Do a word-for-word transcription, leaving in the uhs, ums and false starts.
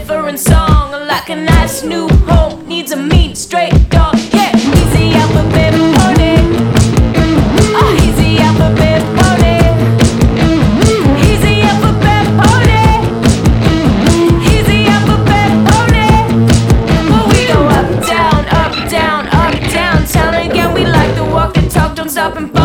different song. Like a nice new home needs a mean straight dog. Yeah, easy alphabet pony. Oh, easy alphabet pony. Easy alphabet pony. Easy alphabet pony. Well, we go up, down, up, down, up, down, town again. We like to walk and talk, don't stop and